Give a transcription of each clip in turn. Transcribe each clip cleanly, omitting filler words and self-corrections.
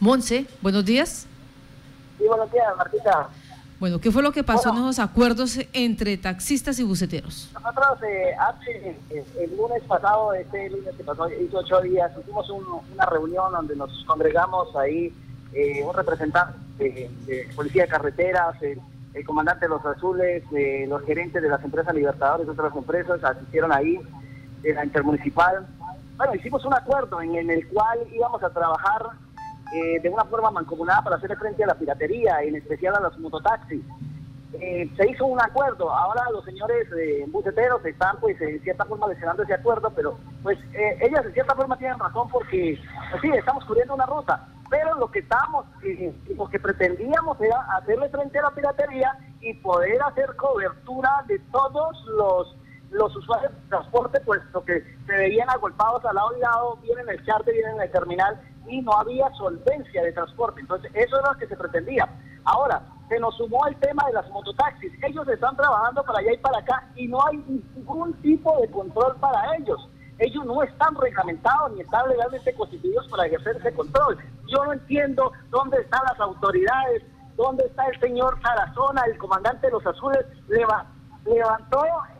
Monse, buenos días. Sí, buenos días, Martita. Bueno, ¿qué fue lo que pasó en esos acuerdos entre taxistas y buceteros? Nosotros hace el lunes pasado, lunes que pasó, hizo 8 días, hicimos una reunión donde nos congregamos ahí, un representante de Policía de Carreteras, el comandante de los Azules, los gerentes de las empresas Libertadores, otras empresas, asistieron ahí, de la Intermunicipal. Bueno, hicimos un acuerdo en el cual íbamos a trabajar de una forma mancomunada para hacer frente a la piratería, en especial a los mototaxis. Se hizo un acuerdo, ahora los señores buceteros están pues en cierta forma lesionando ese acuerdo, pero pues ellas en cierta forma tienen razón porque pues, sí, estamos cubriendo una ruta, pero lo que pretendíamos era hacerle frente a la piratería y poder hacer cobertura de todos los usuarios de transporte, puesto que se veían agolpados al lado y lado, bien en el charter, bien en el terminal, y no había solvencia de transporte. Entonces eso era lo que se pretendía. Ahora, se nos sumó el tema de las mototaxis. Ellos están trabajando para allá y para acá y no hay ningún tipo de control para ellos. Ellos no están reglamentados ni están legalmente constituidos para ejercer ese control. Yo no entiendo dónde están las autoridades, dónde está el señor Tarazona, el comandante de los Azules, levantó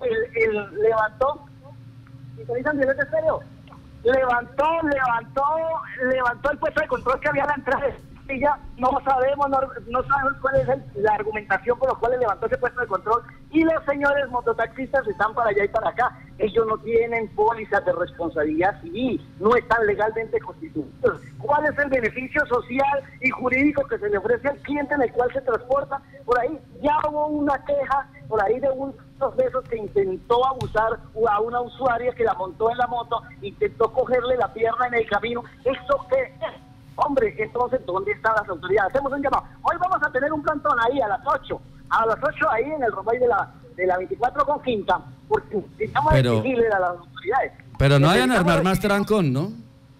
el puesto de control que había a la entrada. Y ya no sabemos cuál es la argumentación por la cual levantó ese puesto de control, y los señores mototaxistas están para allá y para acá. Ellos no tienen pólizas de responsabilidad civil, no están legalmente constituidos. ¿Cuál es el beneficio social y jurídico que se le ofrece al cliente en el cual se transporta? Por ahí ya hubo una queja por ahí de unos de esos que intentó abusar a una usuaria que la montó en la moto, intentó cogerle la pierna en el camino. ¿Eso qué es? Hombre, entonces, ¿dónde están las autoridades? Hacemos un llamado. Hoy vamos a tener un plantón ahí a las 8 ahí en el Romay de la 24 con Quinta, porque necesitamos exigirle a las autoridades. Pero no vayan a armar más trancón, ¿no?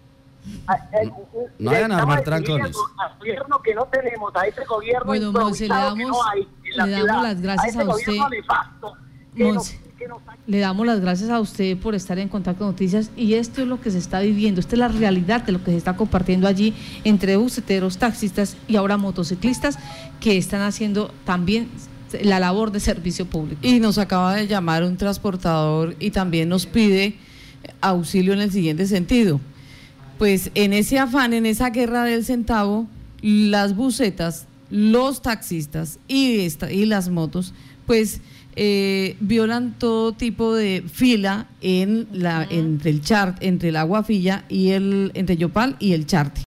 No vayan a armar trancones. Al gobierno que no tenemos, a este gobierno. Bueno, Monse, le damos las gracias a usted. Monse, le damos las gracias a usted por estar en Contacto Noticias, y esto es lo que se está viviendo, esta es la realidad de lo que se está compartiendo allí entre buceteros, taxistas y ahora motociclistas que están haciendo también la labor de servicio público. Y nos acaba de llamar un transportador y también nos pide auxilio en el siguiente sentido. Pues en ese afán, en esa guerra del centavo, las bucetas, los taxistas y las motos, pues violan todo tipo de fila entre el Agua Filla y entre Yopal y el Charte.